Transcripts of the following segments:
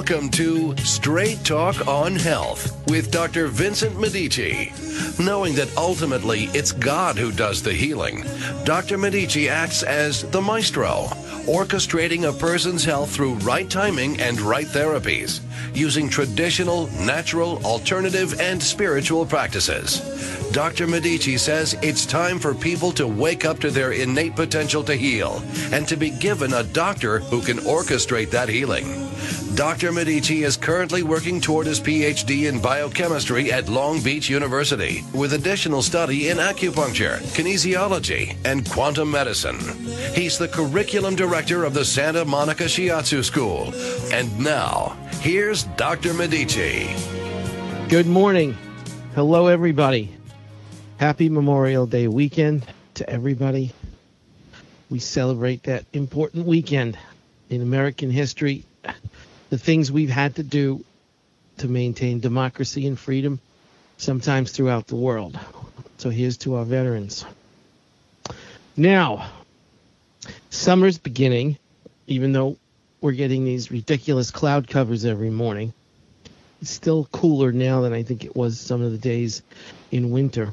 Welcome to Straight Talk on Health with Dr. Vincent Medici. Knowing that ultimately it's God who does the healing, Dr. Medici acts as the maestro, orchestrating a person's health through right timing and right therapies, using traditional, natural, alternative, and spiritual practices. Dr. Medici says it's time for people to wake up to their innate potential to heal and to be given a doctor who can orchestrate that healing. Dr. Medici is currently working toward his PhD in biochemistry at Long Beach University with additional study in acupuncture, kinesiology, and quantum medicine. He's the curriculum director of the Santa Monica Shiatsu School. And now, here's Dr. Medici. Good morning. Hello, everybody. Happy Memorial Day weekend to everybody. We celebrate that important weekend in American history. The things we've had to do to maintain democracy and freedom, sometimes throughout the world. So here's to our veterans. Now, summer's beginning, even though we're getting these ridiculous cloud covers every morning. It's still cooler now than I think it was some of the days in winter.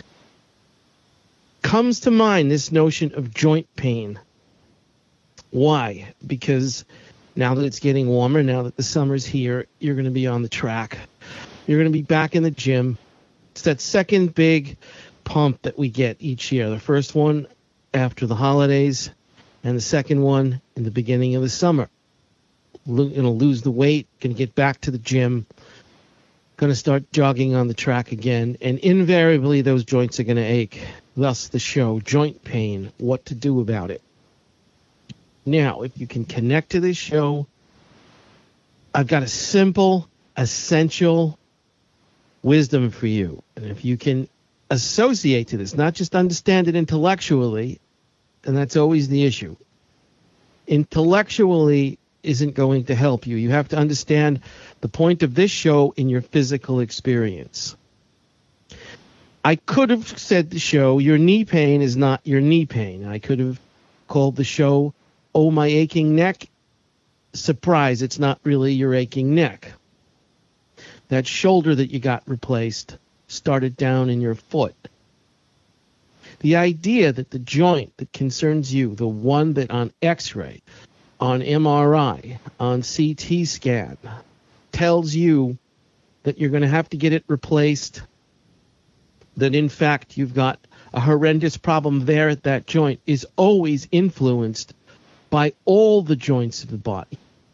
Comes to mind this notion of joint pain. Why? Because now that it's getting warmer, now that the summer's here, you're going to be on the track. You're going to be back in the gym. It's that second big pump that we get each year. The first one after the holidays, and the second one in the beginning of the summer. Going to lose the weight, going to get back to the gym, going to start jogging on the track again, and invariably those joints are going to ache. Thus the show, Joint Pain, What to Do About It. Now, if you can connect to this show, I've got a simple, essential wisdom for you. And if you can associate to this, not just understand it intellectually, and that's always the issue. Intellectually isn't going to help you. You have to understand the point of this show in your physical experience. I could have said the show, your knee pain is not your knee pain. I could have called the show, Oh, My Aching Neck. Surprise, it's not really your aching neck. That shoulder that you got replaced started down in your foot. The idea that the joint that concerns you, the one that on X-ray, on MRI, on CT scan, tells you that you're going to have to get it replaced, that in fact you've got a horrendous problem there at that joint, is always influenced by all the joints of the body.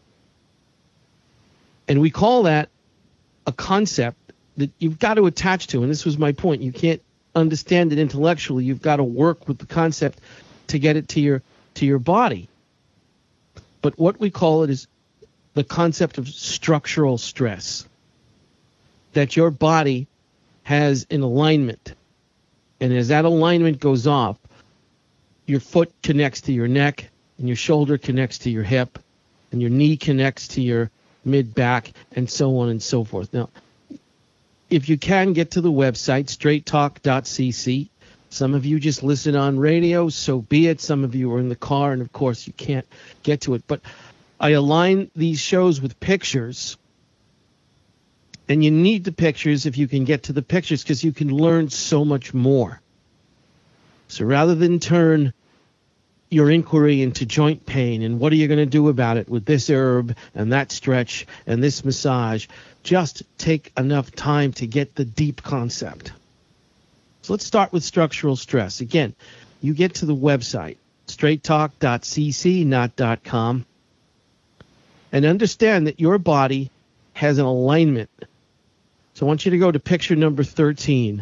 And we call that a concept that you've got to attach to. And this was my point. You can't understand it intellectually. You've got to work with the concept to get it to your body. But what we call it is the concept of structural stress. That your body has an alignment. And as that alignment goes off, your foot connects to your neck, and your shoulder connects to your hip, and your knee connects to your mid-back, and so on and so forth. Now, if you can get to the website, straighttalk.cc. Some of you just listen on radio, so be it. Some of you are in the car, and of course you can't get to it. But I align these shows with pictures, and you need the pictures if you can get to the pictures, because you can learn so much more. So rather than turn your inquiry into joint pain and what are you going to do about it with this herb and that stretch and this massage, just take enough time to get the deep concept. So let's start with structural stress. Again, you get to the website, straighttalk.cc, not .com, and understand that your body has an alignment. So I want you to go to picture number 13.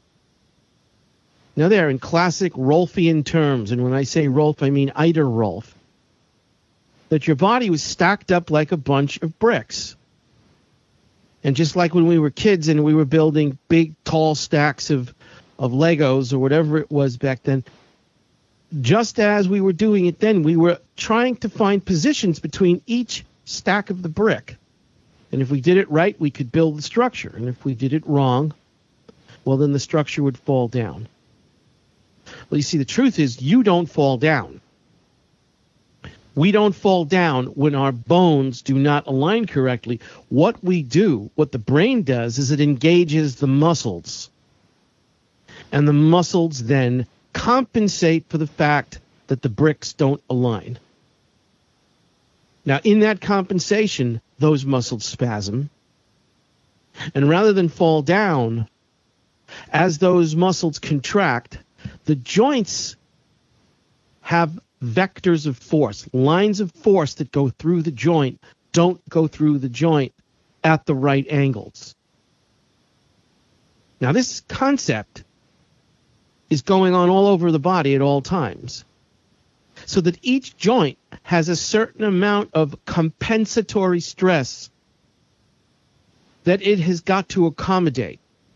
Now they're in classic Rolfian terms, and when I say Rolf, I mean Iter Rolf, that your body was stacked up like a bunch of bricks. And just like when we were kids and we were building big, tall stacks of Legos or whatever it was back then, just as we were doing it then, we were trying to find positions between each stack of the brick. And if we did it right, we could build the structure. And if we did it wrong, well, then the structure would fall down. Well, you see, the truth is you don't fall down. We don't fall down when our bones do not align correctly. What we do, what the brain does, is it engages the muscles. And the muscles then compensate for the fact that the bricks don't align. Now, in that compensation, those muscles spasm. And rather than fall down, as those muscles contract, the joints have vectors of force, lines of force that go through the joint, don't go through the joint at the right angles. Now, this concept is going on all over the body at all times, so that each joint has a certain amount of compensatory stress that it has got to accommodate.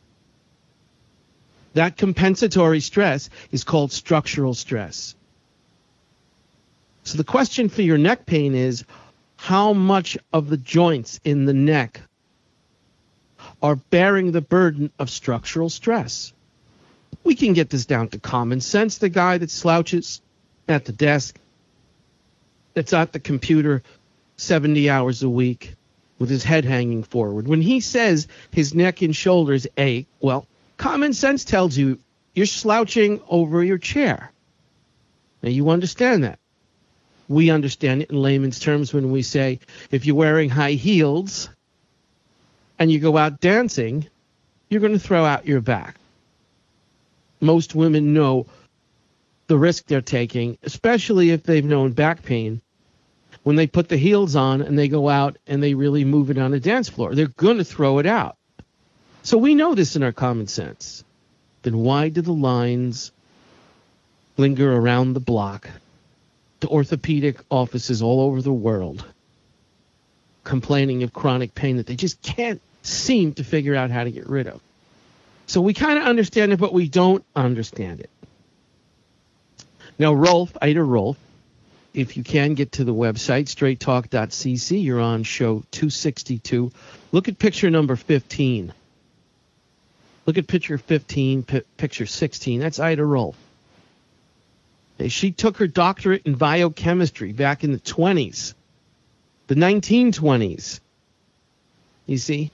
That compensatory stress is called structural stress. So the question for your neck pain is, how much of the joints in the neck are bearing the burden of structural stress? We can get this down to common sense. The guy that slouches at the desk, that's at the computer 70 hours a week with his head hanging forward, when he says his neck and shoulders ache, well, common sense tells you you're slouching over your chair. Now, you understand that. We understand it in layman's terms when we say if you're wearing high heels and you go out dancing, you're going to throw out your back. Most women know the risk they're taking, especially if they've known back pain, when they put the heels on and they go out and they really move it on a dance floor. They're going to throw it out. So we know this in our common sense. Then why do the lines linger around the block to orthopedic offices all over the world complaining of chronic pain that they just can't seem to figure out how to get rid of? So we kind of understand it, but we don't understand it. Now, Ida Rolf, if you can get to the website, straighttalk.cc, you're on show 262. Look at picture number 15. Look at picture 15, picture 16. That's Ida Rolf. She took her doctorate in biochemistry back in the 20s, the 1920s. You see?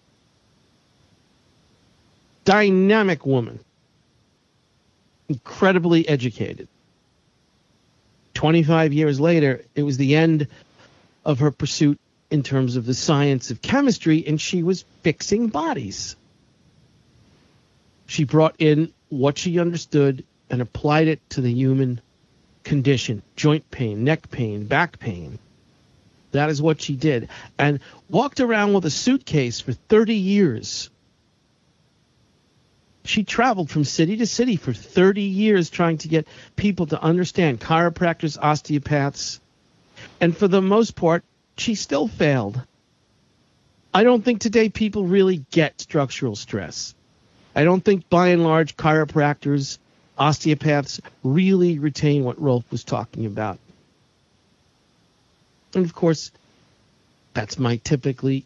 Dynamic woman. Incredibly educated. 25 years later, it was the end of her pursuit in terms of the science of chemistry, and she was fixing bodies. She brought in what she understood and applied it to the human condition: joint pain, neck pain, back pain. That is what she did. And walked around with a suitcase for 30 years. She traveled from city to city for 30 years trying to get people to understand, chiropractors, osteopaths. And for the most part, she still failed. I don't think today people really get structural stress. I don't think, by and large, chiropractors, osteopaths really retain what Rolf was talking about. And, of course, that's my typical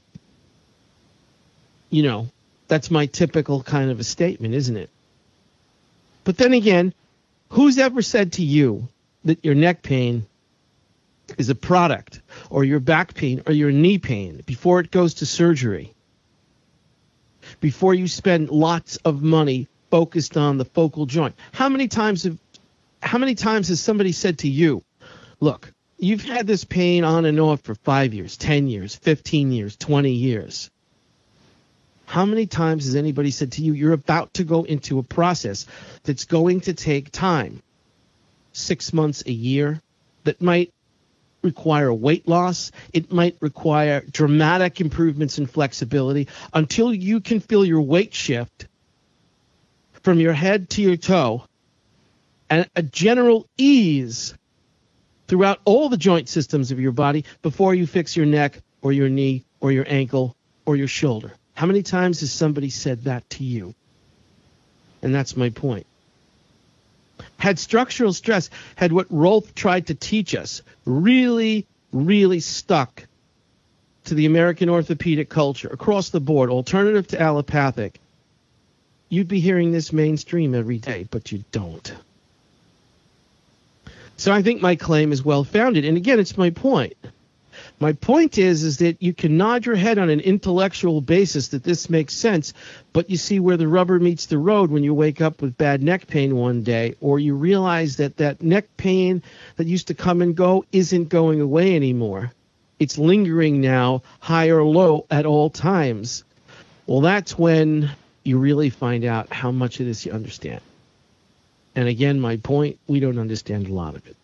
kind of a statement, isn't it? But then again, who's ever said to you that your neck pain is a product, or your back pain, or your knee pain before it goes to surgery? Before you spend lots of money focused on the focal joint. How many times has somebody said to you, look, you've had this pain on and off for 5 years, 10 years, 15 years, 20 years. How many times has anybody said to you, you're about to go into a process that's going to take time, 6 months, a year, that might require weight loss, it might require dramatic improvements in flexibility until you can feel your weight shift from your head to your toe and a general ease throughout all the joint systems of your body before you fix your neck or your knee or your ankle or your shoulder. How many times has somebody said that to you? And that's my point. Had structural stress, had what Rolf tried to teach us really, really stuck to the American orthopedic culture across the board, alternative to allopathic, you'd be hearing this mainstream every day, but you don't. So I think my claim is well-founded. And again, it's my point. My point is that you can nod your head on an intellectual basis that this makes sense, but you see where the rubber meets the road when you wake up with bad neck pain one day, or you realize that that neck pain that used to come and go isn't going away anymore. It's lingering now, high or low, at all times. Well, that's when you really find out how much of this you understand. And again, my point, we don't understand a lot of it.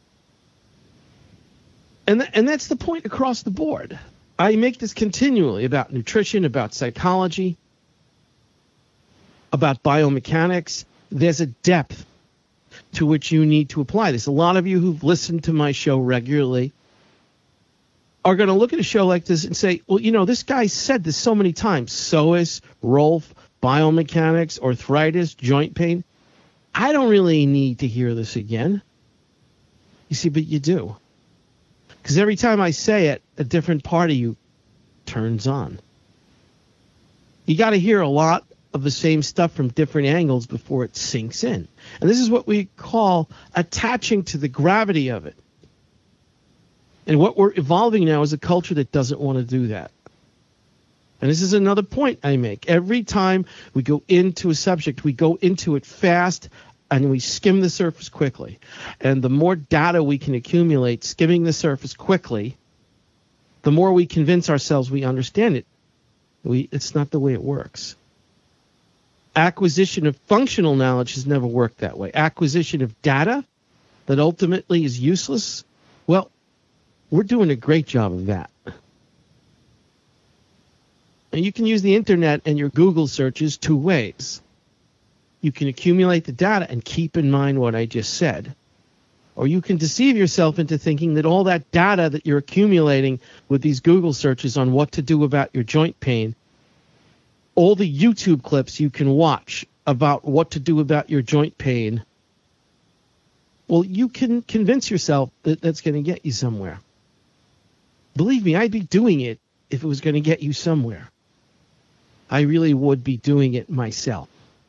And that's the point across the board. I make this continually about nutrition, about psychology, about biomechanics. There's a depth to which you need to apply this. A lot of you who've listened to my show regularly are going to look at a show like this and say, well, you know, this guy said this so many times. Psoas, Rolf, biomechanics, arthritis, joint pain. I don't really need to hear this again. You see, but you do. Because every time I say it, a different part of you turns on. You got to hear a lot of the same stuff from different angles before it sinks in. And this is what we call attaching to the gravity of it. And what we're evolving now is a culture that doesn't want to do that. And this is another point I make. Every time we go into a subject, we go into it fast and we skim the surface quickly. And the more data we can accumulate skimming the surface quickly, the more we convince ourselves we understand it. It's not the way it works. Acquisition of functional knowledge has never worked that way. Acquisition of data that ultimately is useless, well, we're doing a great job of that. And you can use the internet and your Google searches two ways. You can accumulate the data and keep in mind what I just said. Or you can deceive yourself into thinking that all that data that you're accumulating with these Google searches on what to do about your joint pain, all the YouTube clips you can watch about what to do about your joint pain, well, you can convince yourself that that's going to get you somewhere. Believe me, I'd be doing it if it was going to get you somewhere. I really would be doing it myself.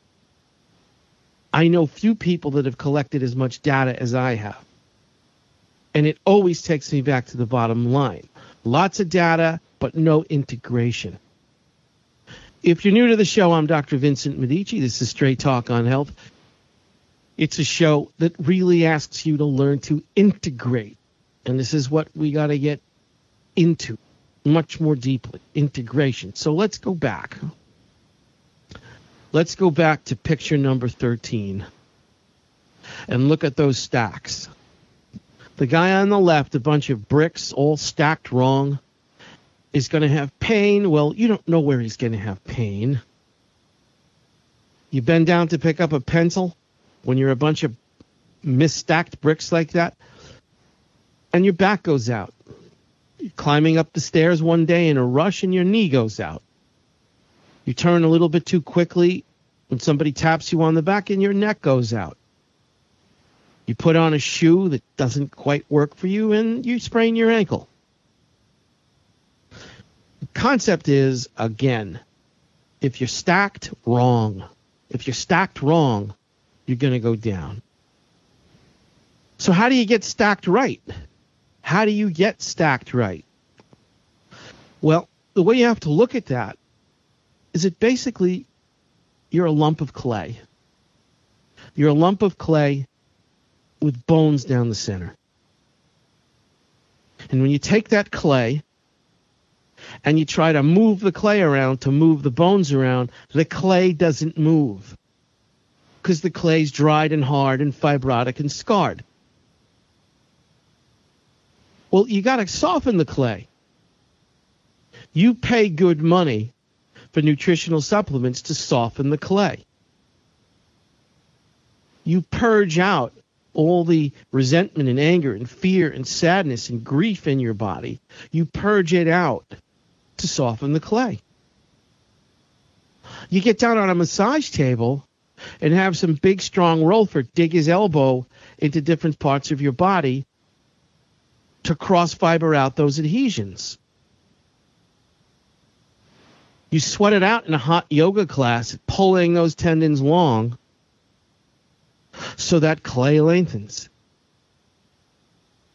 I know few people that have collected as much data as I have. And it always takes me back to the bottom line. Lots of data, but no integration. If you're new to the show, I'm Dr. Vincent Medici. This is Straight Talk on Health. It's a show that really asks you to learn to integrate. And this is what we got to get into much more deeply, integration. So let's go back. Let's go back to picture number 13 and look at those stacks. The guy on the left, a bunch of bricks all stacked wrong, is going to have pain. Well, you don't know where he's going to have pain. You bend down to pick up a pencil when you're a bunch of misstacked bricks like that, and your back goes out. You're climbing up the stairs one day in a rush and your knee goes out. You turn a little bit too quickly when somebody taps you on the back and your neck goes out. You put on a shoe that doesn't quite work for you and you sprain your ankle. The concept is, again, if you're stacked wrong, you're going to go down. So how do you get stacked right? How do you get stacked right? Well, the way you have to look at that is that basically you're a lump of clay. You're a lump of clay with bones down the center. And when you take that clay and you try to move the clay around to move the bones around, the clay doesn't move because the clay's dried and hard and fibrotic and scarred. Well, you got to soften the clay. You pay good money for nutritional supplements to soften the clay. You purge out all the resentment and anger and fear and sadness and grief in your body. You purge it out to soften the clay. You get down on a massage table and have some big, strong Rolfer dig his elbow into different parts of your body to cross-fiber out those adhesions. You sweat it out in a hot yoga class, pulling those tendons long so that clay lengthens.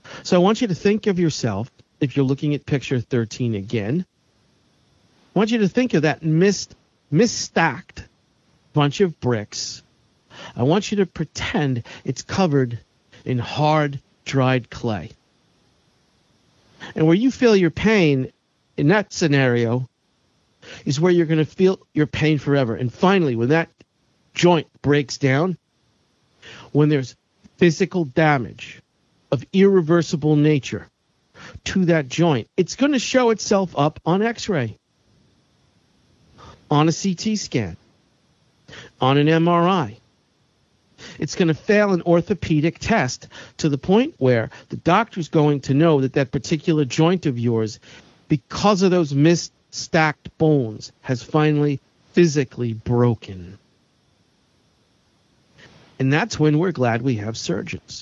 So I want you to think of yourself, if you're looking at picture 13 again, I want you to think of that misstacked bunch of bricks. I want you to pretend it's covered in hard, dried clay. And where you feel your pain in that scenario is where you're going to feel your pain forever. And finally, when that joint breaks down, when there's physical damage of irreversible nature to that joint, it's going to show itself up on X-ray, on a CT scan, on an MRI. It's going to fail an orthopedic test to the point where the doctor's going to know that that particular joint of yours, because of those misstacked bones, has finally physically broken. And that's when we're glad we have surgeons.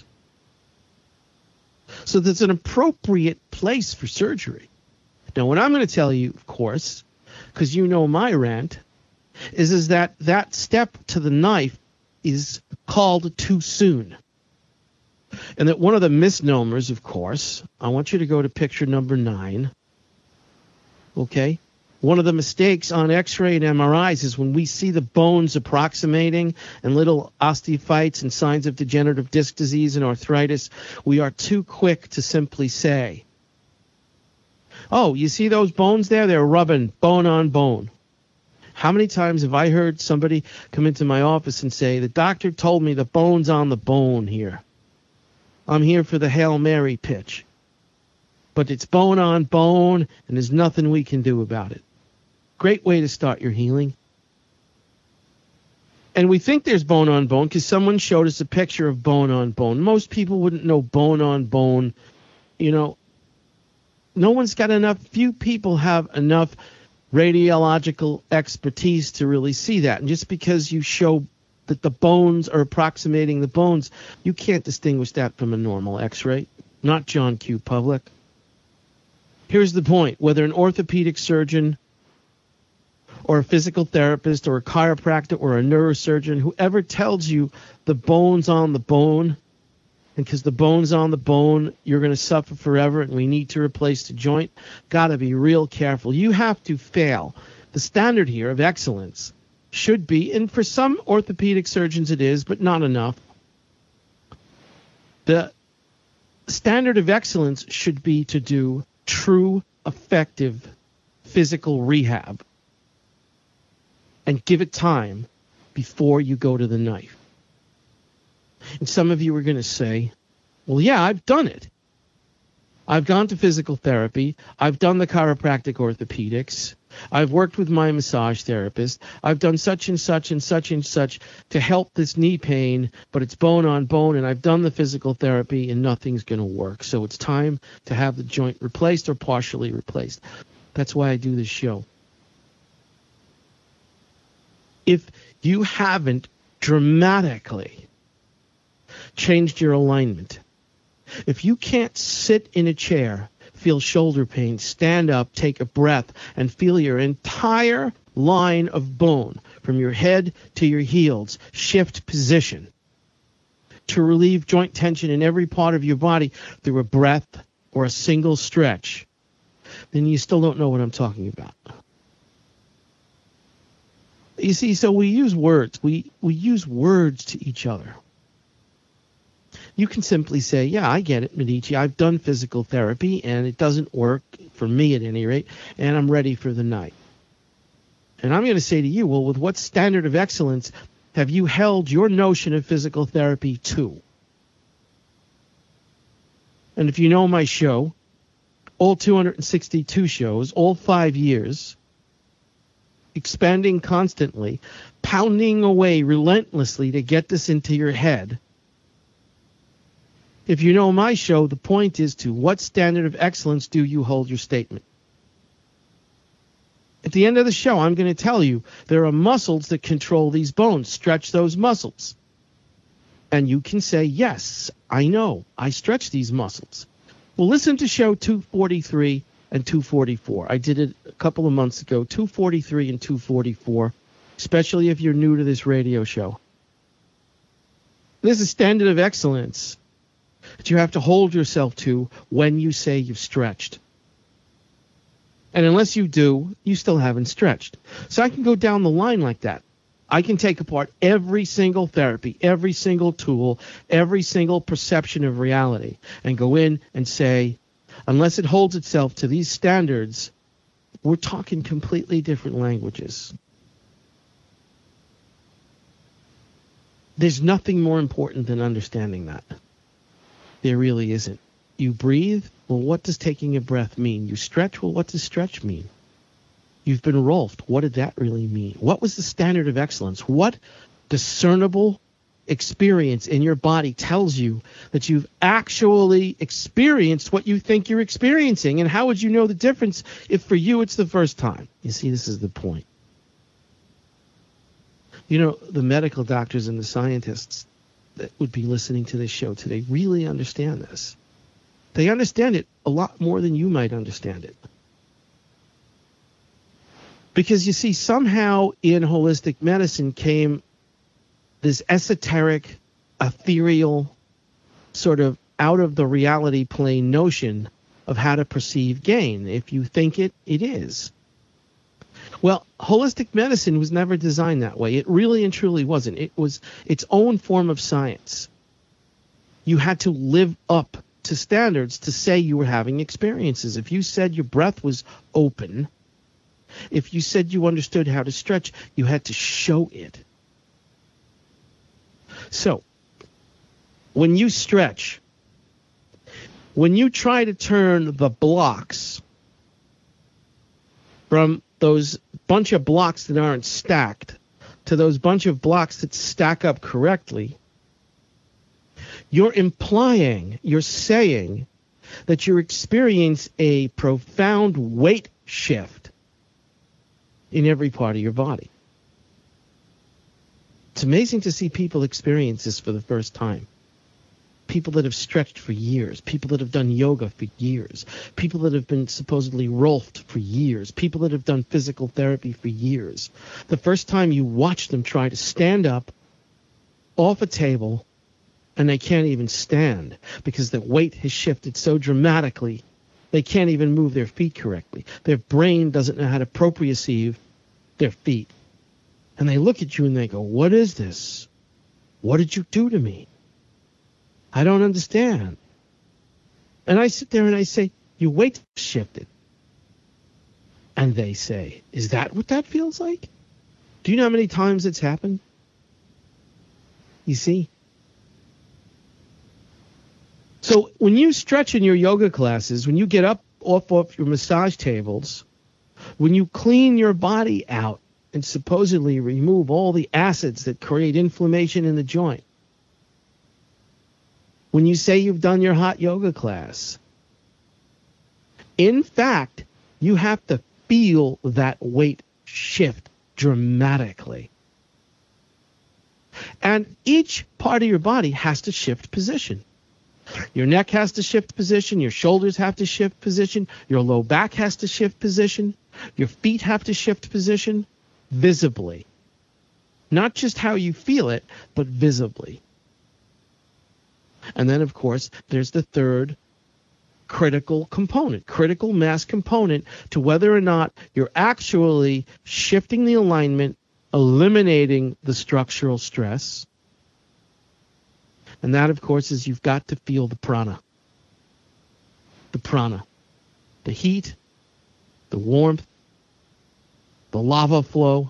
So there's an appropriate place for surgery. Now, what I'm going to tell you, of course, because you know my rant, is that step to the knife is called too soon. And that one of the misnomers, of course, I want you to go to picture number 9. Okay? One of the mistakes on X-ray and MRIs is when we see the bones approximating and little osteophytes and signs of degenerative disc disease and arthritis, we are too quick to simply say, oh, you see those bones there? They're rubbing bone on bone. How many times have I heard somebody come into my office and say, the doctor told me the bone's on the bone here. I'm here for the Hail Mary pitch. But it's bone on bone, and there's nothing we can do about it. Great way to start your healing. And we think there's bone on bone because someone showed us a picture of bone on bone. Most people wouldn't know bone on bone. You know, no one's got enough. Few people have enough radiological expertise to really see that. And just because you show that the bones are approximating the bones, you can't distinguish that from a normal X-ray. Not John Q. Public. Here's the point. Whether an orthopedic surgeon or a physical therapist or a chiropractor or a neurosurgeon, whoever tells you the bone's on the bone, and because the bone's on the bone, you're going to suffer forever and we need to replace the joint, got to be real careful. You have to fail. The standard here of excellence should be, and for some orthopedic surgeons it is, but not enough. The standard of excellence should be to do true, effective physical rehab and give it time before you go to the knife. And some of you are going to say, well, yeah, I've done it. I've gone to physical therapy. I've done the chiropractic orthopedics. I've worked with my massage therapist. I've done such and such and such and such to help this knee pain, but it's bone on bone, and I've done the physical therapy, and nothing's going to work. So it's time to have the joint replaced or partially replaced. That's why I do this show. If you haven't dramatically changed your alignment, if you can't sit in a chair, feel shoulder pain, stand up, take a breath, and feel your entire line of bone from your head to your heels shift position to relieve joint tension in every part of your body through a breath or a single stretch, then you still don't know what I'm talking about. You see, so we use words. We use words to each other. You can simply say, yeah, I get it, Medici. I've done physical therapy, and it doesn't work, for me at any rate, and I'm ready for the night. And I'm going to say to you, well, with what standard of excellence have you held your notion of physical therapy to? And if you know my show, all 262 shows, all 5 years, expanding constantly, pounding away relentlessly to get this into your head. If you know my show, the point is to what standard of excellence do you hold your statement? At the end of the show, I'm going to tell you there are muscles that control these bones. Stretch those muscles. And you can say, yes, I know. I stretch these muscles. Well, listen to show 243 and 244. I did it a couple of months ago, 243 and 244, especially if you're new to this radio show. There's a standard of excellence that you have to hold yourself to when you say you've stretched. And unless you do, you still haven't stretched. So I can go down the line like that. I can take apart every single therapy, every single tool, every single perception of reality, and go in and say, unless it holds itself to these standards, we're talking completely different languages. There's nothing more important than understanding that. There really isn't. You breathe. Well, what does taking a breath mean? You stretch. Well, what does stretch mean? You've been Rolfed. What did that really mean? What was the standard of excellence? What discernible experience in your body tells you that you've actually experienced what you think you're experiencing? And how would you know the difference if for you it's the first time? You see, this is the point. You know, the medical doctors and the scientists that would be listening to this show today really understand this. They understand it a lot more than you might understand it. Because you see, somehow in holistic medicine came this esoteric, ethereal, sort of out of the reality plane notion of how to perceive gain. If you think it, it is. Well, holistic medicine was never designed that way. It really and truly wasn't. It was its own form of science. You had to live up to standards to say you were having experiences. If you said your breath was open, if you said you understood how to stretch, you had to show it. So, when you stretch, when you try to turn the blocks from those bunch of blocks that aren't stacked to those bunch of blocks that stack up correctly, you're implying, you're saying that you experience a profound weight shift in every part of your body. It's amazing to see people experience this for the first time. People that have stretched for years, people that have done yoga for years, people that have been supposedly Rolfed for years, people that have done physical therapy for years. The first time you watch them try to stand up off a table, and they can't even stand because the weight has shifted so dramatically, they can't even move their feet correctly. Their brain doesn't know how to proprioceptive their feet. And they look at you and they go, what is this? What did you do to me? I don't understand. And I sit there and I say, your weight shifted. And they say, is that what that feels like? Do you know how many times it's happened? You see? So when you stretch in your yoga classes, when you get up off your massage tables, when you clean your body out and supposedly remove all the acids that create inflammation in the joint, when you say you've done your hot yoga class, in fact, you have to feel that weight shift dramatically. And each part of your body has to shift position. Your neck has to shift position. Your shoulders have to shift position. Your low back has to shift position. Your feet have to shift position visibly. Not just how you feel it, but visibly. And then, of course, there's the third critical component, critical mass component to whether or not you're actually shifting the alignment, eliminating the structural stress. And that, of course, is you've got to feel the prana. The prana. The heat, the warmth, the lava flow.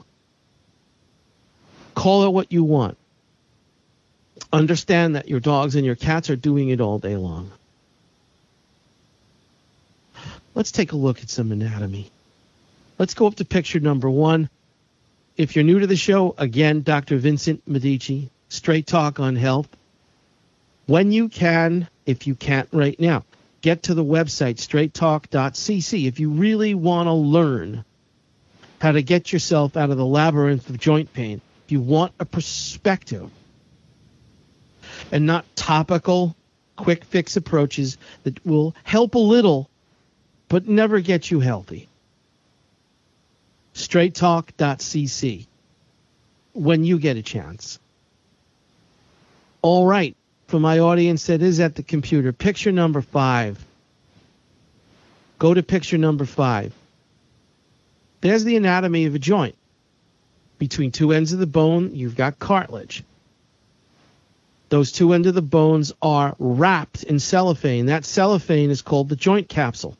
Call it what you want. Understand that your dogs and your cats are doing it all day long. Let's take a look at some anatomy. Let's go up to picture number 1. If you're new to the show, again, Dr. Vincent Medici, Straight Talk on Health. When you can, if you can't right now, get to the website, straighttalk.cc. If you really want to learn how to get yourself out of the labyrinth of joint pain, if you want a perspective and not topical, quick fix approaches that will help a little but never get you healthy. straighttalk.cc when you get a chance. All right, for my audience that is at the computer, picture number 5. Go to picture number 5. There's the anatomy of a joint. Between two ends of the bone, you've got cartilage. Those two ends of the bones are wrapped in cellophane. That cellophane is called the joint capsule.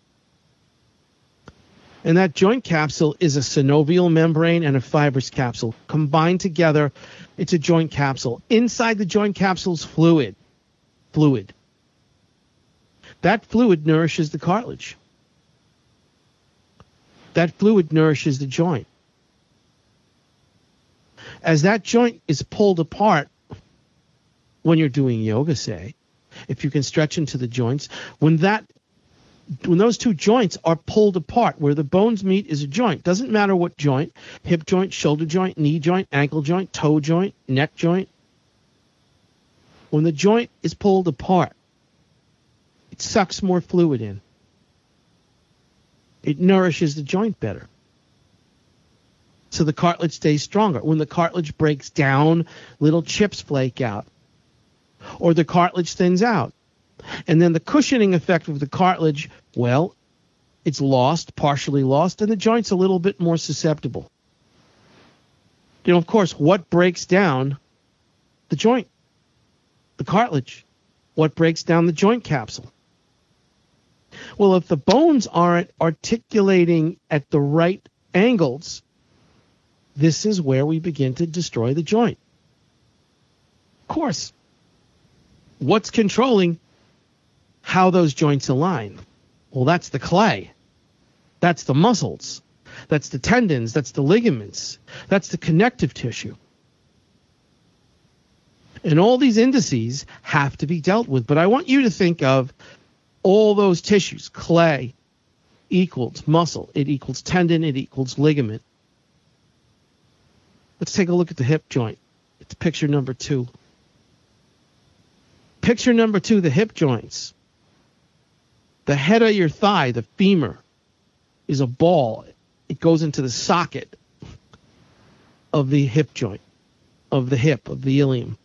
And that joint capsule is a synovial membrane and a fibrous capsule. Combined together, it's a joint capsule. Inside the joint capsule is fluid. That fluid nourishes the cartilage. That fluid nourishes the joint. As that joint is pulled apart, when you're doing yoga, say, if you can stretch into the joints, when those two joints are pulled apart, where the bones meet is a joint. Doesn't matter what joint, hip joint, shoulder joint, knee joint, ankle joint, toe joint, neck joint. When the joint is pulled apart, it sucks more fluid in. It nourishes the joint better. So the cartilage stays stronger. When the cartilage breaks down, little chips flake out. Or the cartilage thins out. And then the cushioning effect of the cartilage, well, it's lost, partially lost, and the joint's a little bit more susceptible. Of course, what breaks down the joint? The cartilage. What breaks down the joint capsule? Well, if the bones aren't articulating at the right angles, this is where we begin to destroy the joint. Of course, what's controlling how those joints align? Well, that's the clay. That's the muscles. That's the tendons. That's the ligaments. That's the connective tissue. And all these indices have to be dealt with. But I want you to think of all those tissues. Clay equals muscle. It equals tendon. It equals ligament. Let's take a look at the hip joint. It's picture number 2. Picture number 2, the hip joints. The head of your thigh, the femur, is a ball. It goes into the socket of the hip joint, of the hip, of the ilium.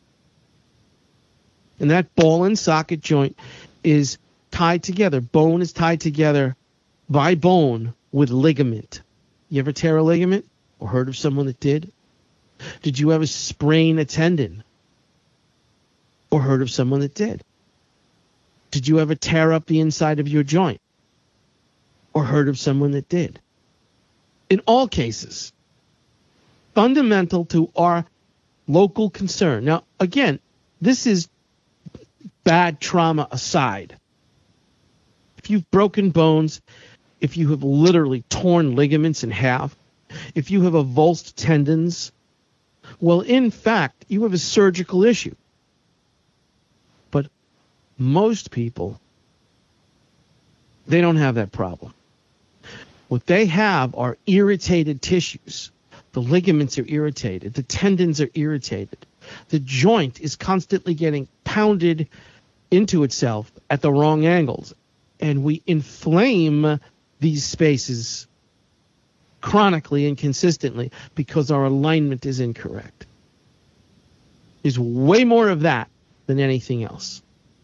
And that ball and socket joint is tied together. Bone is tied together by bone with ligament. You ever tear a ligament or heard of someone that did? Did you ever sprain a tendon or heard of someone that did? Did you ever tear up the inside of your joint or heard of someone that did? In all cases, fundamental to our local concern. Now, again, this is bad trauma aside. If you've broken bones, if you have literally torn ligaments in half, if you have avulsed tendons, well, in fact, you have a surgical issue. But most people, they don't have that problem. What they have are irritated tissues. The ligaments are irritated. The tendons are irritated. The joint is constantly getting pounded into itself at the wrong angles. And we inflame these spaces chronically and consistently because our alignment is incorrect. There's way more of that than anything else.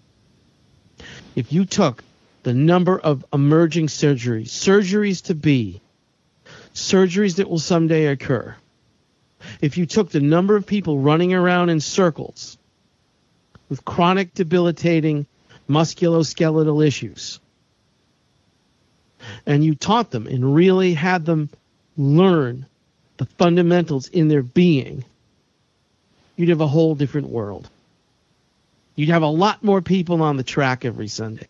If you took the number of emerging surgeries to be, surgeries that will someday occur, if you took the number of people running around in circles with chronic debilitating musculoskeletal issues, and you taught them and really had them learn the fundamentals in their being, you'd have a whole different world. You'd have a lot more people on the track every Sunday.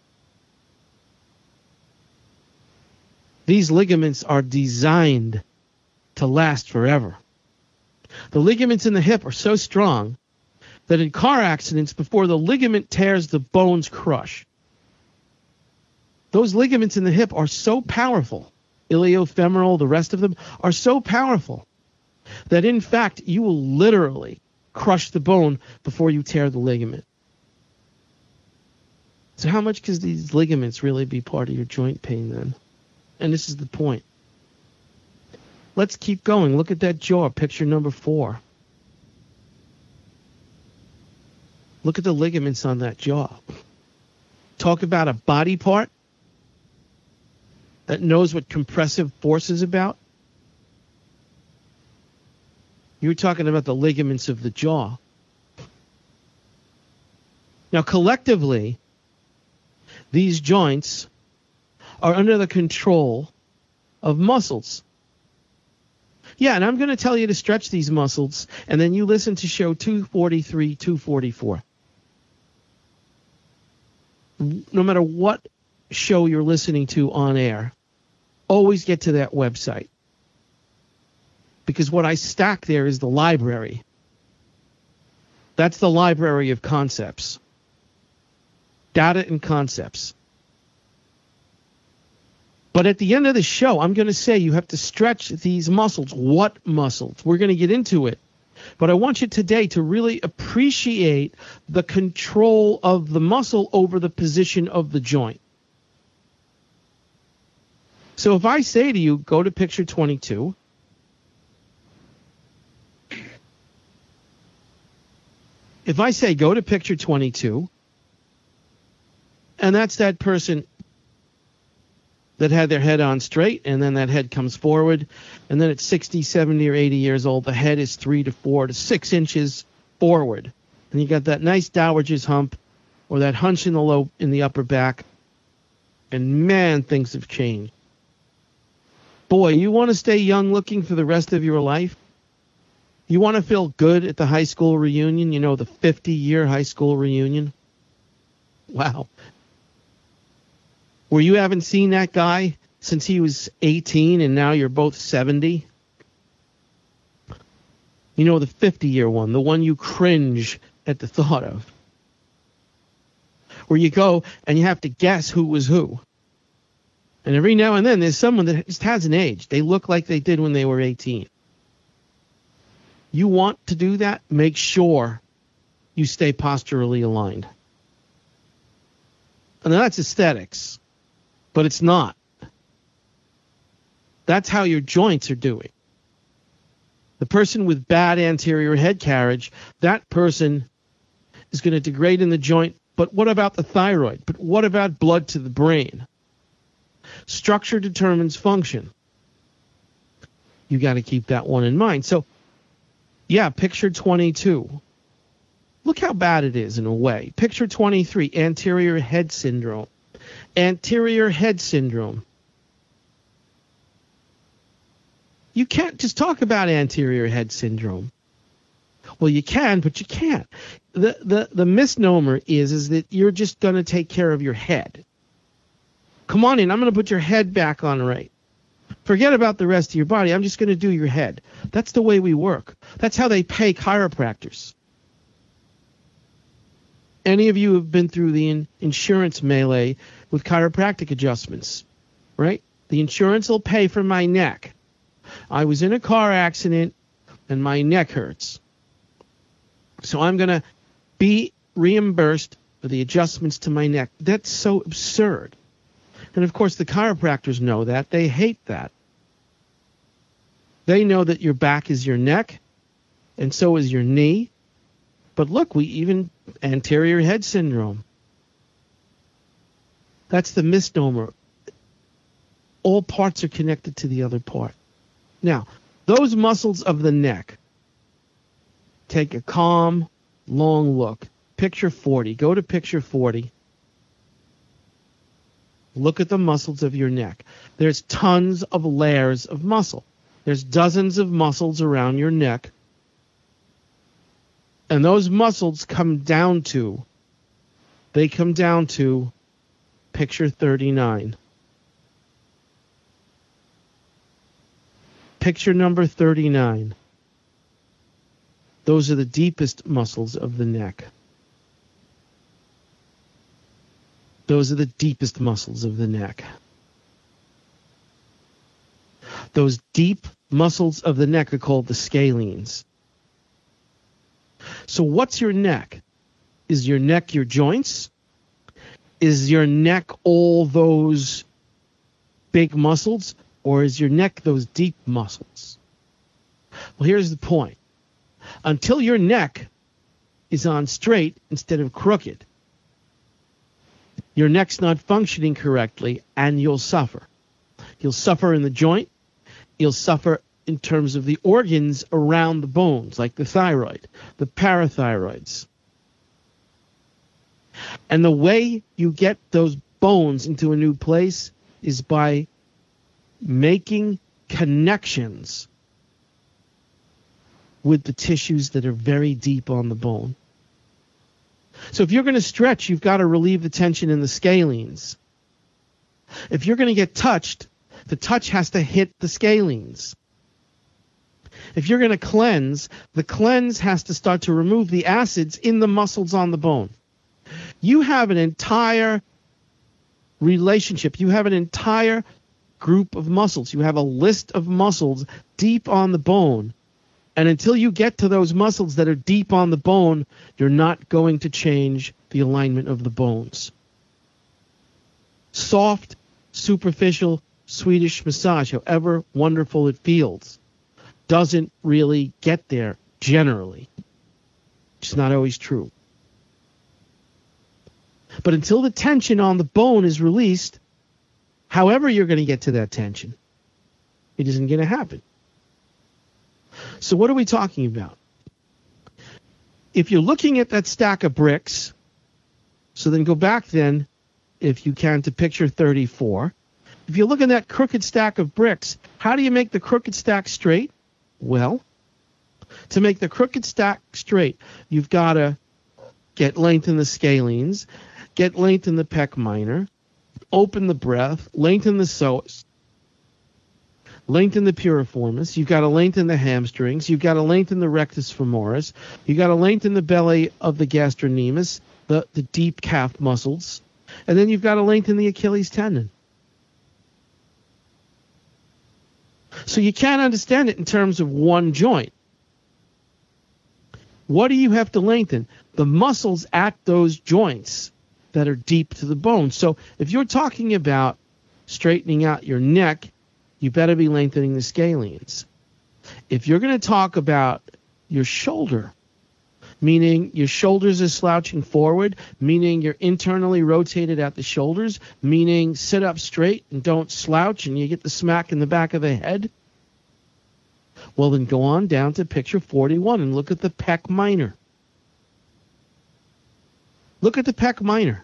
These ligaments are designed to last forever. The ligaments in the hip are so strong that in car accidents, before the ligament tears, the bones crush. Those ligaments in the hip are so powerful, iliofemoral, the rest of them, are so powerful that, in fact, you will literally crush the bone before you tear the ligament. So how much could these ligaments really be part of your joint pain then? And this is the point. Let's keep going. Look at that jaw, picture number 4. Look at the ligaments on that jaw. Talk about a body part that knows what compressive force is about. You're talking about the ligaments of the jaw. Now, collectively, these joints are under the control of muscles. Yeah, and I'm going to tell you to stretch these muscles, and then you listen to show 243, 244. No matter what show you're listening to on air, always get to that website. Because what I stack there is the library. That's the library of concepts. Data and concepts. But at the end of the show, I'm going to say you have to stretch these muscles. What muscles? We're going to get into it. But I want you today to really appreciate the control of the muscle over the position of the joint. So if I say to you, go to picture 22. If I say, go to picture 22, and that's that person that had their head on straight, and then that head comes forward, and then at 60, 70, or 80 years old, the head is 3 to 4 to 6 inches forward. And you got that nice dowager's hump, or that hunch in the upper back, and man, things have changed. Boy, you want to stay young looking for the rest of your life? You want to feel good at the high school reunion, you know, the 50-year high school reunion? Wow. Where you haven't seen that guy since he was 18 and now you're both 70? You know, the 50-year one, the one you cringe at the thought of. Where you go and you have to guess who was who. And every now and then there's someone that just hasn't aged. They look like they did when they were 18. You want to do that? Make sure you stay posturally aligned. And that's aesthetics, but it's not. That's how your joints are doing. The person with bad anterior head carriage, that person is going to degrade in the joint. But what about the thyroid? But what about blood to the brain? Structure determines function. You got to keep that one in mind. So, yeah, picture 22. Look how bad it is in a way. Picture 23, anterior head syndrome. Anterior head syndrome. You can't just talk about anterior head syndrome. Well, you can, but you can't. The misnomer is that you're just going to take care of your head. Come on in. I'm going to put your head back on right. Forget about the rest of your body. I'm just going to do your head. That's the way we work. That's how they pay chiropractors. Any of you have been through the insurance melee with chiropractic adjustments, right? The insurance will pay for my neck. I was in a car accident and my neck hurts. So I'm going to be reimbursed for the adjustments to my neck. That's so absurd. And of course, the chiropractors know that. They hate that. They know that your back is your neck, and so is your knee. But look, we even anterior head syndrome. That's the misnomer. All parts are connected to the other part. Now, those muscles of the neck, take a calm, long look. Picture 40. Go to picture 40. Look at the muscles of your neck. There's tons of layers of muscle. There's dozens of muscles around your neck. And those muscles come down to picture 39. Picture number 39. Those are the deepest muscles of the neck. Those are the deepest muscles of the neck. Those deep muscles of the neck are called the scalenes. So what's your neck? Is your neck your joints? Is your neck all those big muscles? Or is your neck those deep muscles? Well, here's the point. Until your neck is on straight instead of crooked. Your neck's not functioning correctly, and you'll suffer. You'll suffer in the joint. You'll suffer in terms of the organs around the bones, like the thyroid, the parathyroids. And the way you get those bones into a new place is by making connections with the tissues that are very deep on the bone. So if you're going to stretch, you've got to relieve the tension in the scalenes. If you're going to get touched, the touch has to hit the scalenes. If you're going to cleanse, the cleanse has to start to remove the acids in the muscles on the bone. You have an entire relationship. You have an entire group of muscles. You have a list of muscles deep on the bone. And until you get to those muscles that are deep on the bone, you're not going to change the alignment of the bones. Soft, superficial, Swedish massage, however wonderful it feels, doesn't really get there generally. It's not always true. But until the tension on the bone is released, however you're going to get to that tension, it isn't going to happen. So what are we talking about? If you're looking at that stack of bricks, so then go back then, if you can, to picture 34. If you look at that crooked stack of bricks, how do you make the crooked stack straight? Well, to make the crooked stack straight, you've got to get length in the scalenes, get length in the pec minor, open the breath, lengthen the psoas, lengthen the piriformis. You've got to lengthen the hamstrings. You've got to lengthen the rectus femoris. You've got to lengthen the belly of the gastrocnemius, the deep calf muscles. And then you've got to lengthen the Achilles tendon. So you can't understand it in terms of one joint. What do you have to lengthen? The muscles at those joints that are deep to the bone. So if you're talking about straightening out your neck, you better be lengthening the scalenes. If you're going to talk about your shoulder, meaning your shoulders are slouching forward, meaning you're internally rotated at the shoulders, meaning sit up straight and don't slouch and you get the smack in the back of the head, well, then go on down to picture 41 and look at the pec minor. Look at the pec minor.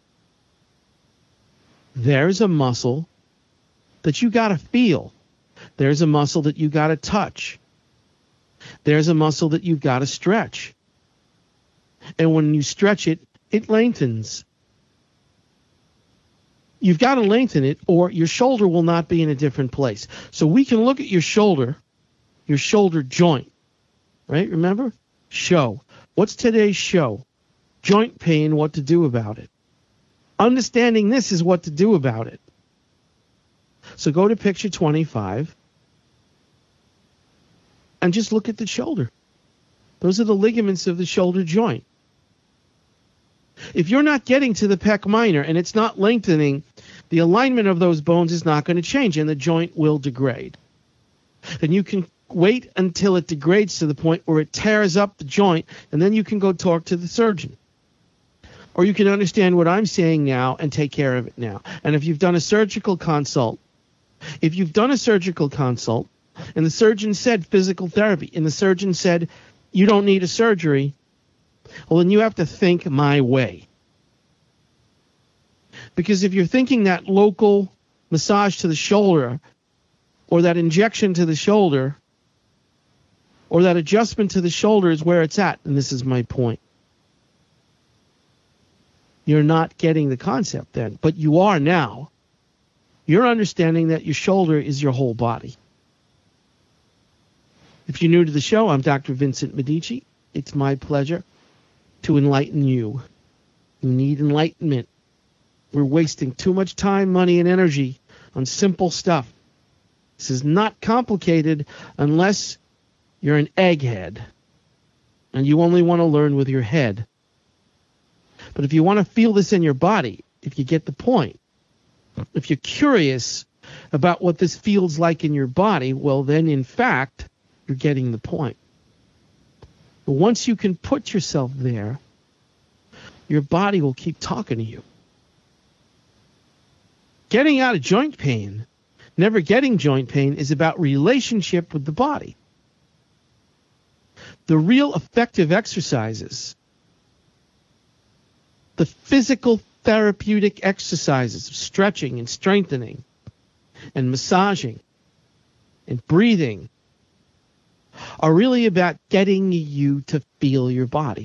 There's a muscle that you got to feel. There's a muscle that you got to touch. There's a muscle that you've got to stretch. And when you stretch it, it lengthens. You've got to lengthen it or your shoulder will not be in a different place. So we can look at your shoulder joint, right? Remember? Show. What's today's show? Joint pain, what to do about it. Understanding this is what to do about it. So go to picture 25 and just look at the shoulder. Those are the ligaments of the shoulder joint. If you're not getting to the pec minor and it's not lengthening, the alignment of those bones is not going to change and the joint will degrade. And you can wait until it degrades to the point where it tears up the joint, and then you can go talk to the surgeon. Or you can understand what I'm saying now and take care of it now. And if you've done a surgical consult, and the surgeon said physical therapy, and the surgeon said you don't need a surgery, well, then you have to think my way. Because if you're thinking that local massage to the shoulder, or that injection to the shoulder, or that adjustment to the shoulder is where it's at, and this is my point, you're not getting the concept then, but you are now. You're understanding that your shoulder is your whole body. If you're new to the show, I'm Dr. Vincent Medici. It's my pleasure to enlighten you. You need enlightenment. We're wasting too much time, money, and energy on simple stuff. This is not complicated unless you're an egghead and you only want to learn with your head. But if you want to feel this in your body, if you get the point, if you're curious about what this feels like in your body, well, then, in fact, you're getting the point. But once you can put yourself there, your body will keep talking to you. Getting out of joint pain, never getting joint pain, is about relationship with the body. The real effective exercises, the physical therapeutic exercises of stretching and strengthening and massaging and breathing, are really about getting you to feel your body.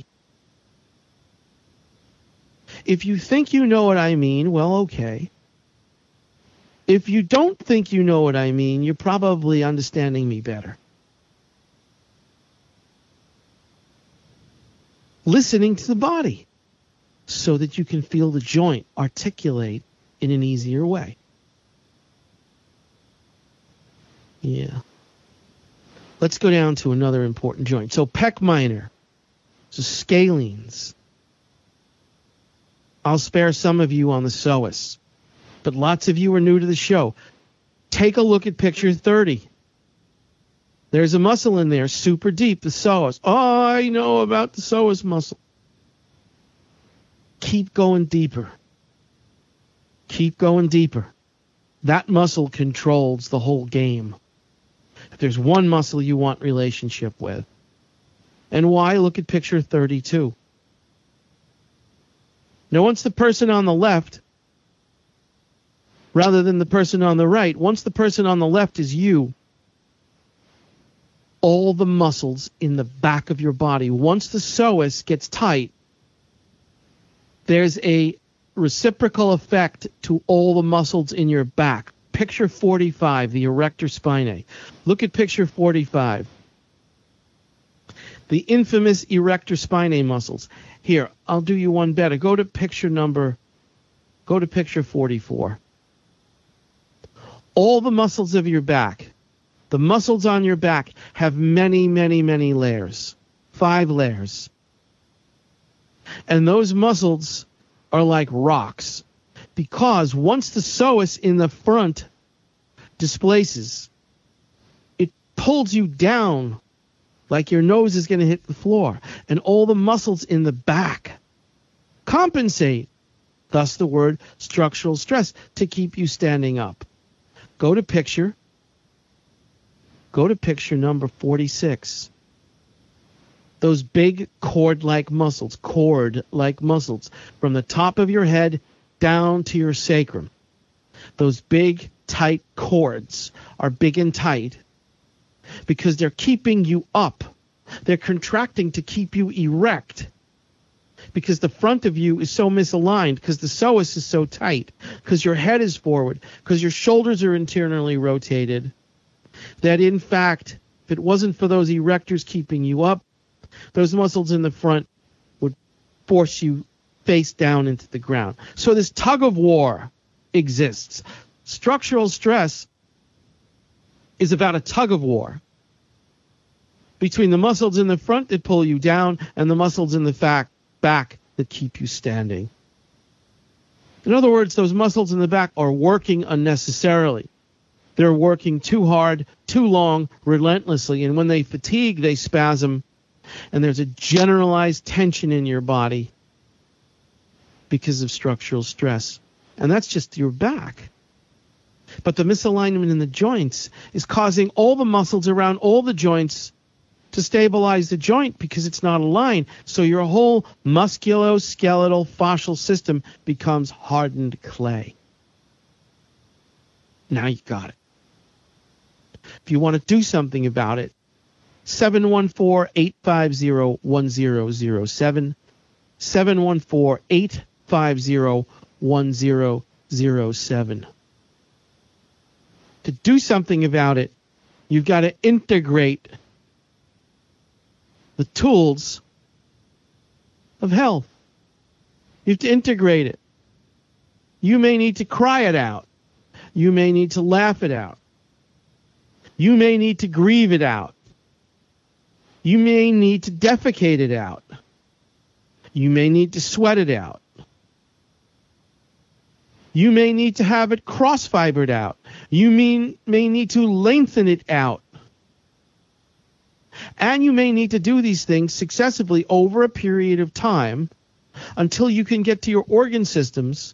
If you think you know what I mean, well, okay. If you don't think you know what I mean, you're probably understanding me better. Listening to the body so that you can feel the joint articulate in an easier way. Yeah. Let's go down to another important joint. So pec minor, so scalenes. I'll spare some of you on the psoas, but lots of you are new to the show. Take a look at picture 30. There's a muscle in there, super deep, the psoas. Oh, I know about the psoas muscle. Keep going deeper. Keep going deeper. That muscle controls the whole game. If there's one muscle you want relationship with. And why? Look at picture 32. Now, once the person on the left, rather than the person on the right, once the person on the left is you, all the muscles in the back of your body, once the psoas gets tight, there's a reciprocal effect to all the muscles in your back. Picture 45, the erector spinae. Look at picture 45. The infamous erector spinae muscles. Here, I'll do you one better. Go to picture 44. All the muscles of your back, the muscles on your back have many, many, many layers. 5 layers. And those muscles are like rocks. Because once the psoas in the front displaces, it pulls you down like your nose is going to hit the floor. And all the muscles in the back compensate, thus the word structural stress, to keep you standing up. Go to picture number 46. Those big cord-like muscles from the top of your head down to your sacrum. Those big, tight cords are big and tight because they're keeping you up. They're contracting to keep you erect because the front of you is so misaligned, because the psoas is so tight, because your head is forward, because your shoulders are internally rotated, that in fact, if it wasn't for those erectors keeping you up, those muscles in the front would force you face down into the ground. So this tug of war exists. Structural stress is about a tug of war between the muscles in the front that pull you down and the muscles in the back that keep you standing. In other words, those muscles in the back are working unnecessarily. They're working too hard, too long, relentlessly, and when they fatigue, they spasm, and there's a generalized tension in your body because of structural stress. And that's just your back. But the misalignment in the joints is causing all the muscles around all the joints to stabilize the joint because it's not aligned. So your whole musculoskeletal fascial system becomes hardened clay. Now you got it. If you want to do something about it, 714-850-1007, 714-850-1007. To do something about it, you've got to integrate the tools of health. You have to integrate it. You may need to cry it out. You may need to laugh it out. You may need to grieve it out. You may need to defecate it out. You may need to sweat it out. You may need to have it cross-fibered out. You may need to lengthen it out. And you may need to do these things successively over a period of time until you can get to your organ systems,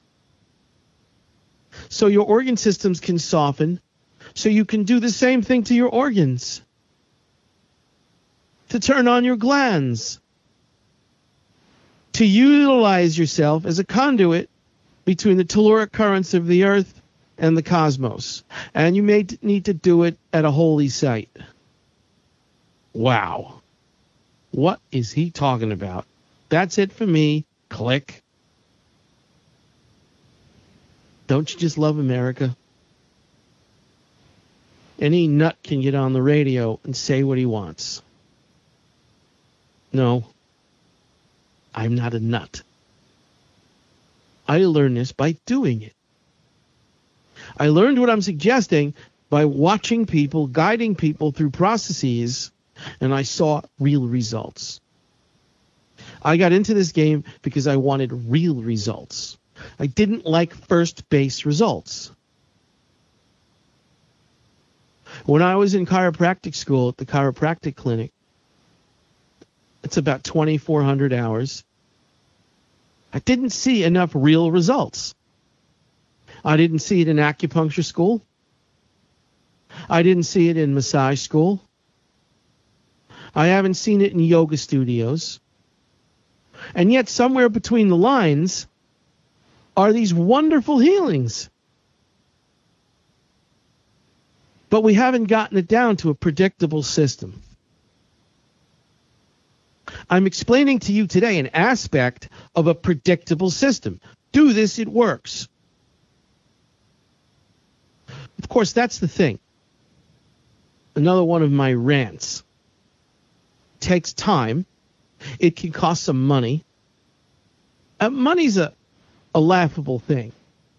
so your organ systems can soften, so you can do the same thing to your organs, to turn on your glands, to utilize yourself as a conduit between the telluric currents of the earth and the cosmos. And you may need to do it at a holy site. Wow. What is he talking about? That's it for me. Click. Don't you just love America? Any nut can get on the radio and say what he wants. No, I'm not a nut. I learned this by doing it. I learned what I'm suggesting by watching people, guiding people through processes, and I saw real results. I got into this game because I wanted real results. I didn't like first base results. When I was in chiropractic school at the chiropractic clinic, it's about 2,400 hours, I didn't see enough real results. I didn't see it in acupuncture school. I didn't see it in massage school. I haven't seen it in yoga studios. And yet somewhere between the lines are these wonderful healings. But we haven't gotten it down to a predictable system. I'm explaining to you today an aspect of a predictable system. Do this, it works. Of course, that's the thing. Another one of my rants. Takes time. It can cost some money. Money's a laughable thing.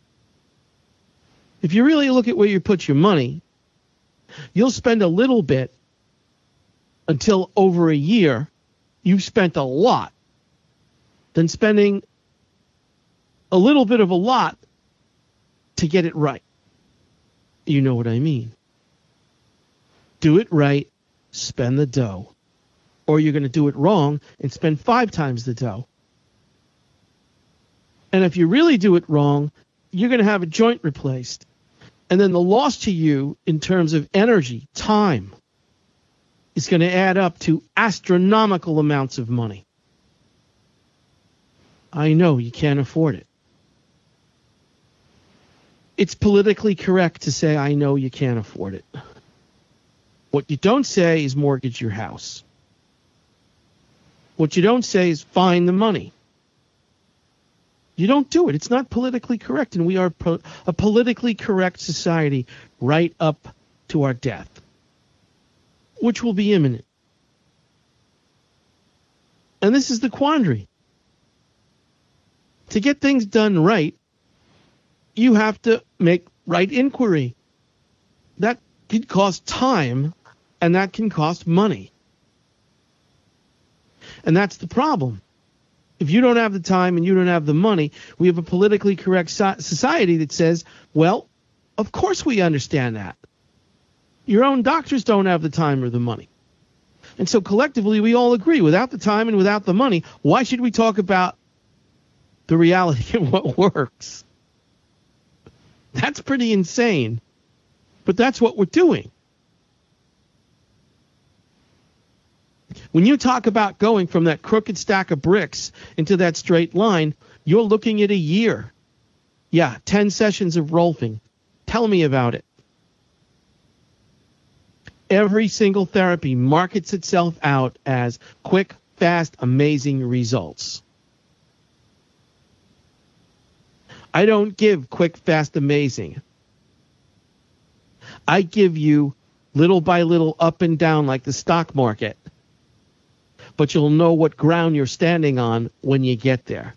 If you really look at where you put your money, you'll spend a little bit until over a year you've spent a lot. Then spending a little bit of a lot to get it right. You know what I mean. Do it right, spend the dough. Or you're going to do it wrong and spend 5 times the dough. And if you really do it wrong, you're going to have a joint replaced. And then the loss to you in terms of energy, time, is going to add up to astronomical amounts of money. I know you can't afford it. It's politically correct to say, I know you can't afford it. What you don't say is mortgage your house. What you don't say is find the money. You don't do it. It's not politically correct, and we are a politically correct society right up to our death, which will be imminent. And this is the quandary. To get things done right, you have to make right inquiry. That can cost time, and that can cost money. And that's the problem. If you don't have the time and you don't have the money, we have a politically correct society that says, well, of course we understand that. Your own doctors don't have the time or the money. And so collectively we all agree, without the time and without the money, why should we talk about the reality of what works? That's pretty insane. But that's what we're doing. When you talk about going from that crooked stack of bricks into that straight line, you're looking at a year. Yeah, 10 sessions of Rolfing. Tell me about it. Every single therapy markets itself out as quick, fast, amazing results. I don't give quick, fast, amazing. I give you little by little, up and down like the stock market. But you'll know what ground you're standing on when you get there.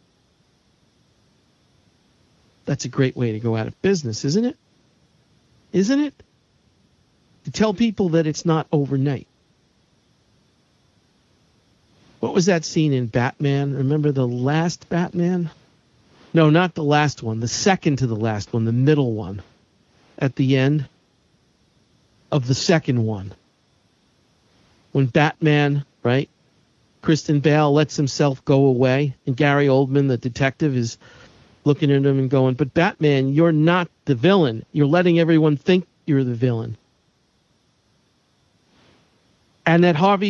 That's a great way to go out of business, isn't it? Isn't it? To tell people that it's not overnight. What was that scene in Batman? Remember the last Batman? No, not the last one. The second to the last one. The middle one. At the end of the second one. when Batman, right? Kristen Bale lets himself go away, and Gary Oldman, the detective, is looking at him and going, but Batman, you're not the villain. You're letting everyone think you're the villain. And that Harvey,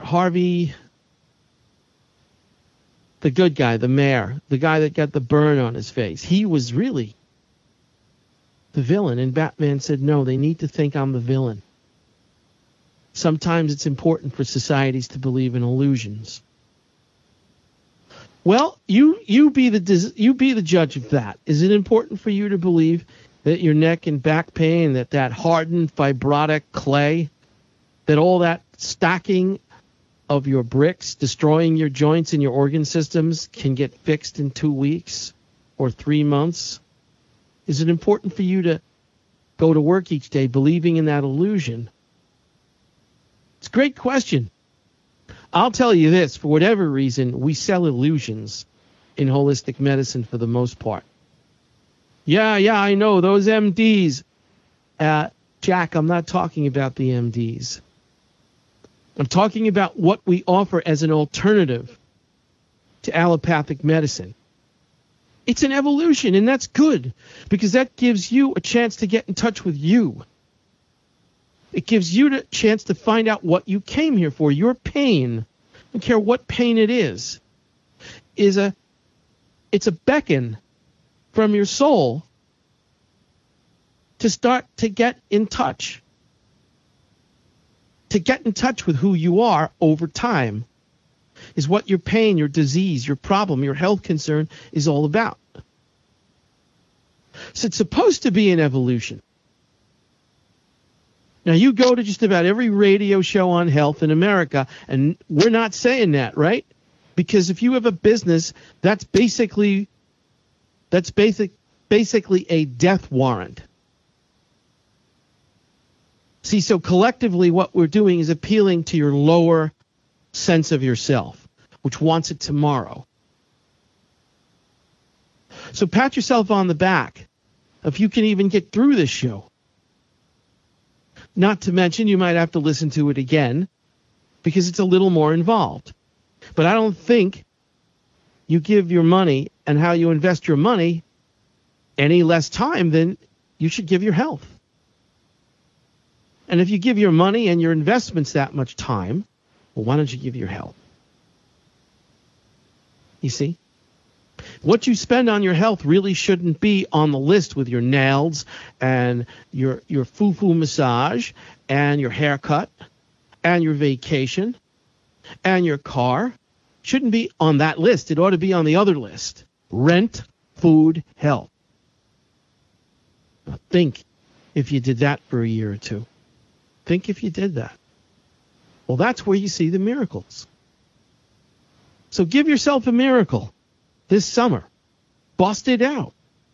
the good guy, the mayor, the guy that got the burn on his face, he was really the villain. And Batman said, no, they need to think I'm the villain. Sometimes it's important for societies to believe in illusions. Well, you be the judge of that. Is it important for you to believe that your neck and back pain, that hardened fibrotic clay, that all that stacking of your bricks, destroying your joints and your organ systems, can get fixed in 2 weeks or 3 months? Is it important for you to go to work each day believing in that illusion? It's a great question. I'll tell you this, for whatever reason, we sell illusions in holistic medicine for the most part. Yeah, I know, those MDs. Jack, I'm not talking about the MDs. I'm talking about what we offer as an alternative to allopathic medicine. It's an evolution, and that's good, because that gives you a chance to get in touch with you. It gives you the chance to find out what you came here for. Your pain, I don't care what pain it is it's a beckon from your soul to start to get in touch. To get in touch with who you are over time is what your pain, your disease, your problem, your health concern is all about. So it's supposed to be an evolution. Now, you go to just about every radio show on health in America, and we're not saying that, right? Because if you have a business, that's basically a death warrant. See, so collectively what we're doing is appealing to your lower sense of yourself, which wants it tomorrow. So pat yourself on the back if you can even get through this show. Not to mention, you might have to listen to it again because it's a little more involved. But I don't think you give your money and how you invest your money any less time than you should give your health. And if you give your money and your investments that much time, well, why don't you give your health? You see? What you spend on your health really shouldn't be on the list with your nails and your foo-foo massage and your haircut and your vacation and your car. Shouldn't be on that list. It ought to be on the other list. Rent, food, health. Now think if you did that for a year or two. Think if you did that. Well, that's where you see the miracles. So give yourself a miracle this summer. Bust it out.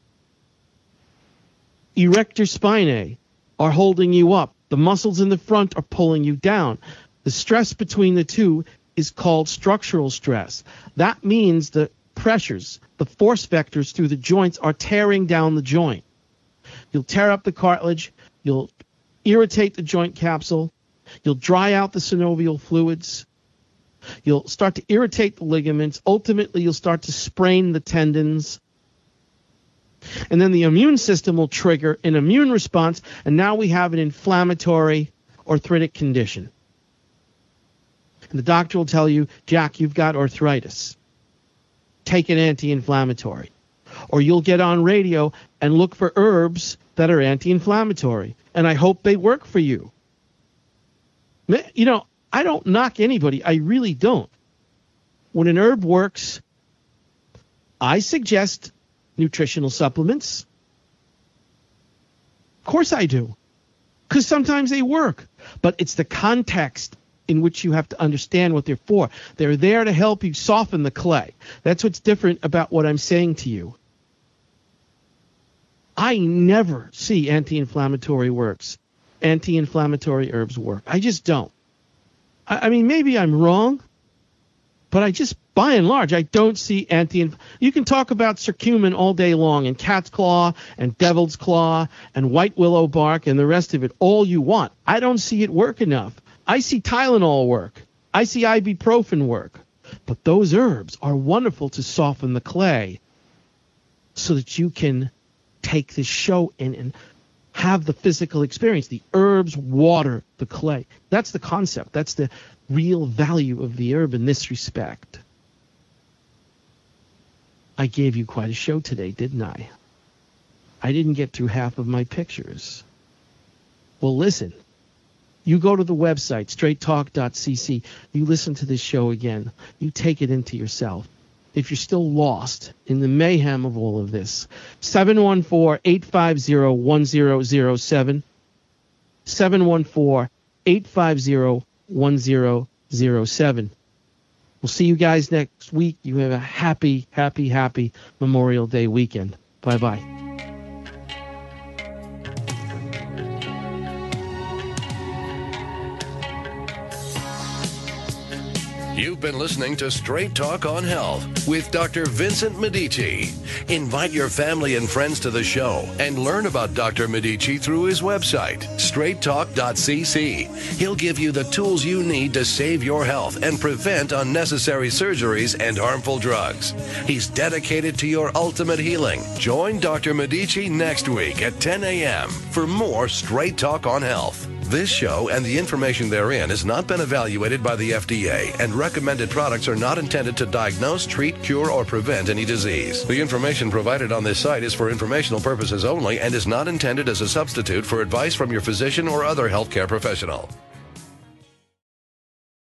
Erector spinae are holding you up. The muscles in the front are pulling you down. The stress between the two is called structural stress. That means the pressures, the force vectors through the joints are tearing down the joint. You'll tear up the cartilage. You'll irritate the joint capsule. You'll dry out the synovial fluids. You'll start to irritate the ligaments. Ultimately, you'll start to sprain the tendons. And then the immune system will trigger an immune response, and now we have an inflammatory arthritic condition. And the doctor will tell you, Jack, you've got arthritis. Take an anti-inflammatory. Or you'll get on radio and look for herbs that are anti-inflammatory. And I hope they work for you. You know, I don't knock anybody. I really don't. When an herb works, I suggest nutritional supplements. Of course I do. Because sometimes they work. But it's the context in which you have to understand what they're for. They're there to help you soften the clay. That's what's different about what I'm saying to you. I never see anti-inflammatory herbs work. I just don't. I mean, maybe I'm wrong, but I just, by and large, I don't see You can talk about curcumin all day long, and cat's claw, and devil's claw, and white willow bark, and the rest of it, all you want. I don't see it work enough. I see Tylenol work. I see ibuprofen work. But those herbs are wonderful to soften the clay so that you can take this show in and have the physical experience. The herbs water the clay. That's the concept. That's the real value of the herb in this respect. I gave you quite a show today, didn't I? I didn't get through half of my pictures. Well, listen. You go to the website, straighttalk.cc. You listen to this show again. You take it into yourself. If you're still lost in the mayhem of all of this, 714-850-1007. 714-850-1007. We'll see you guys next week. You have a happy, happy, happy Memorial Day weekend. Bye-bye. You've been listening to Straight Talk on Health with Dr. Vincent Medici. Invite your family and friends to the show and learn about Dr. Medici through his website, straighttalk.cc. He'll give you the tools you need to save your health and prevent unnecessary surgeries and harmful drugs. He's dedicated to your ultimate healing. Join Dr. Medici next week at 10 a.m. for more Straight Talk on Health. This show and the information therein has not been evaluated by the FDA, and recommended products are not intended to diagnose, treat, cure, or prevent any disease. The information provided on this site is for informational purposes only and is not intended as a substitute for advice from your physician or other healthcare professional.